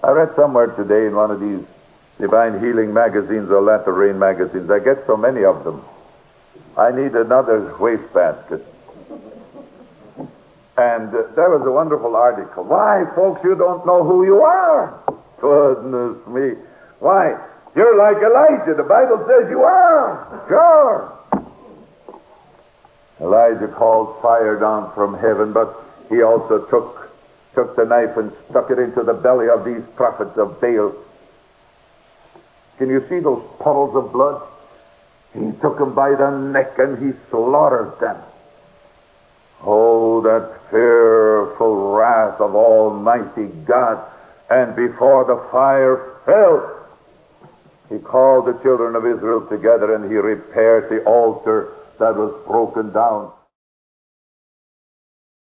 I read somewhere today in one of these Divine Healing magazines or Latter Rain magazines. I get so many of them. I need another wastebasket. And there was a wonderful article. Why, folks, you don't know who you are. Goodness me. Why? You're like Elijah. The Bible says you are. Sure. Elijah called fire down from heaven, but he also took the knife and stuck it into the belly of these prophets of Baal. Can you see those puddles of blood? He took them by the neck and he slaughtered them. Oh, that fearful wrath of Almighty God. And before the fire fell, he called the children of Israel together and he repaired the altar that was broken down.